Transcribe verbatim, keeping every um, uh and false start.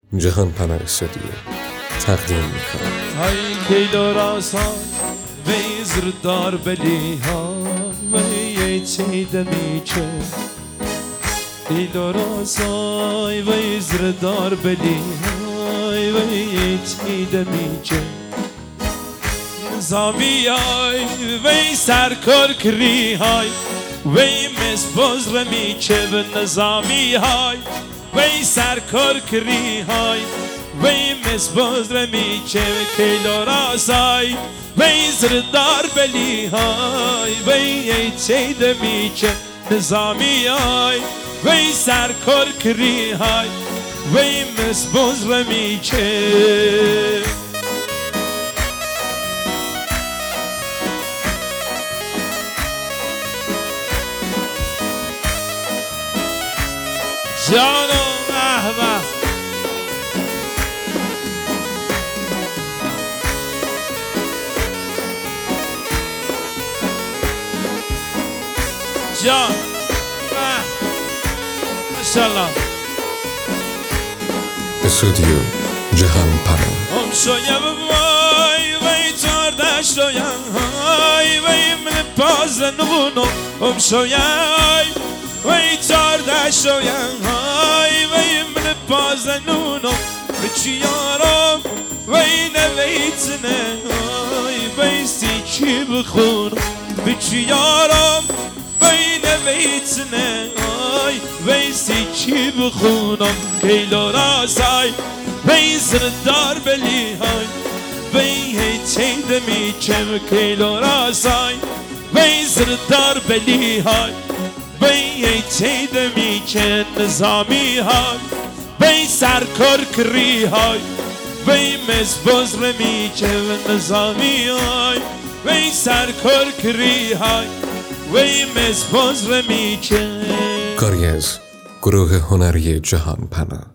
جهان پناه استودیو تقدیم میکنم. های کیلوراس ها ویزر دار بلی ها وی چیده میچه کیلوراس ها ویزر دار بلی ها وی چیده میچه نظامی های وی سرکار کری های وی مزبوز رمیچه و نظامی های وی سرکار کری های وی مزبوز رمیچه و کیلوراس های وی زردار بلی های وی چیده میچه نظامی های وی سرکار کری های وی مزبوز رمیچه جانم احمد جان ماشاءالله استودیو جهان پناه ام شویم وای وی چارده شویم های وی من پازده نبونم ام شویم وی چارده شویم های وی من پازده نونم بچی یارم وی نویتنه های وی سی چی بخونم بچی یارم وی نویتنه های وی سی چی بخونم کیلوراس های وی زردار بلی های وی چیده میچه کیلوراس های وی زردار بلی های وی چیده میچه نظامی های وی سرکار کری های وی مزبوز رمیچه و نظامی های وی سرکار کری های وی مزبوز رمیچه. کاری از گروه هنری جهان پناه.